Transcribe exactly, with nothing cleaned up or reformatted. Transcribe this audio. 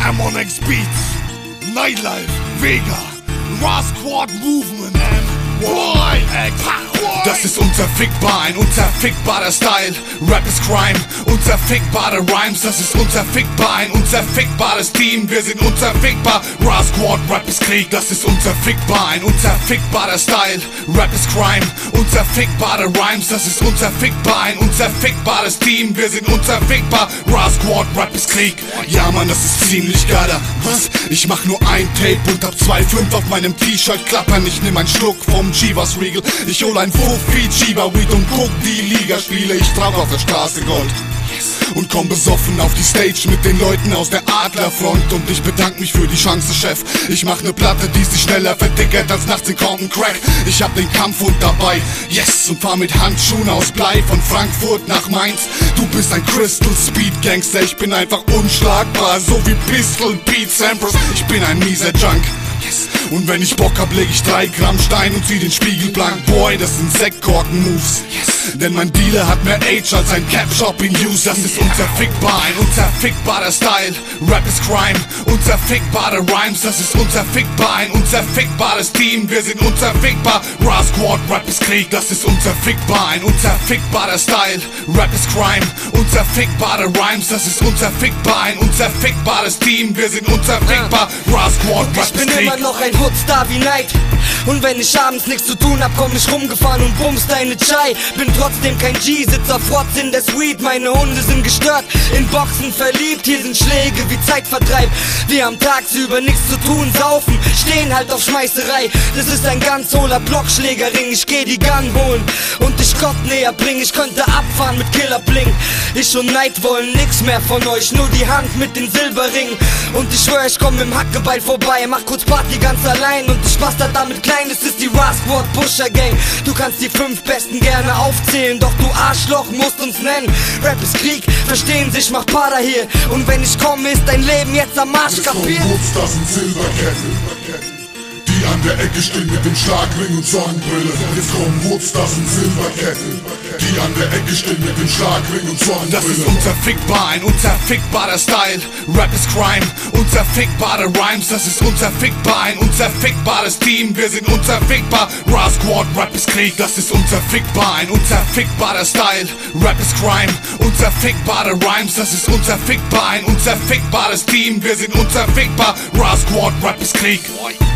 M on X Beats, Nightlife, Vega, Raw Squad Movement, M-Y X. Das ist unzerfickbar, ein unzerfickbarer Style. Rap ist Crime, unzerfickbare Rhymes. Das ist unzerfickbar, ein unzerfickbares Team. Wir sind unzerfickbar, Raw Squad, Rap ist Krieg. Das ist unzerfickbar, ein unzerfickbarer Style. Rap ist Crime, unzerfickbare Rhymes. Das ist unzerfickbar, ein unzerfickbares Team. Wir sind unzerfickbar, Raw Squad, Rap ist Krieg. Ja Mann, das ist ziemlich geiler. Was? Ich mach nur ein Tape und hab zwei Komma fünf auf meinem T-Shirt klappern. Ich nehm einen Schluck vom Chivas Regal. Ich hol ein Fuffi, Chiba Weed und guck die Liga spiele. Ich trag auf der Straße Gold und komm besoffen auf die Stage mit den Leuten aus der Adlerfront. Und ich bedank mich für die Chance, Chef. Ich mach ne Platte, die sich schneller verdickert als nachts in Compton Crack. Ich hab den Kampfhund dabei, yes, und fahr mit Handschuhen aus Blei von Frankfurt nach Mainz. Du bist ein Crystal Speed Gangster, ich bin einfach unschlagbar, so wie Pistol Pete Sampras. Ich bin ein mieser Junk. Und wenn ich Bock hab, leg ich drei Gramm Stein und zieh den Spiegel blank. Boy, das sind Sektkorken-Moves. Yes. Denn mein Dealer hat mehr Age als ein Cap-Shopping-Use. Das ist unzerfickbar, ein unzerfickbarer Style. Rap ist Crime, unzerfickbare Rhymes. Das ist unzerfickbar, ein unzerfickbares Team. Wir sind unzerfickbar, Raw Squad, Rap ist Krieg. Das ist unzerfickbar, ein unzerfickbarer Style. Rap ist Crime, unzerfickbare Rhymes. Das ist unzerfickbar, ein unzerfickbares Team. Wir sind unzerfickbar, Raw Squad, Rap ist Krieg. Noch ein Hoodstar wie Night. Und wenn ich abends nichts zu tun hab, komm ich rumgefahren und bums deine Chai. Bin trotzdem kein G, sitzer Frotz in der Suite. Meine Hunde sind gestört, in Boxen verliebt. Hier sind Schläge wie Zeitvertreib. Wir haben tagsüber nichts zu tun, saufen, stehen halt auf Schmeißerei. Das ist ein ganz hohler Blockschlägerring. Ich geh die Gun holen und dich Gott näher bringen. Ich könnte abfahren mit Killer Bling. Ich und Neid wollen nix mehr von euch, nur die Hand mit den Silberringen. Und ich schwör, ich komm mit dem Hackebeil vorbei, mach kurz Party ganz allein und ich mach's damit klein. Das ist die Raw Squad Pusher Gang. Du kannst die fünf Besten gerne aufzählen, doch du Arschloch musst uns nennen. Rap ist Krieg, verstehen sich, mach Para hier. Und wenn ich komme, ist dein Leben jetzt am Arsch, kapiert? Das sind Silberketten, die an der Ecke stehen mit dem Schlagring und Sonnenbrille. Jetzt kommen Woodstars und Silberketten, die an der Ecke stehen mit dem Schlagring und Sonnenbrille. Das ist unzerfickbar, ein unzerfickbarer Style. Rap ist Crime, unzerfickbare Rhymes. Das ist unzerfickbar, ein unzerfickbares Team. Wir sind unzerfickbar, Raw Squad, Rap ist Krieg. Das ist unzerfickbar, ein unzerfickbarer Style. Rap ist Crime, unzerfickbare Rhymes. Das ist unzerfickbar, ein unzerfickbares Team. Wir sind unzerfickbar, Raw Squad, Rap ist Krieg.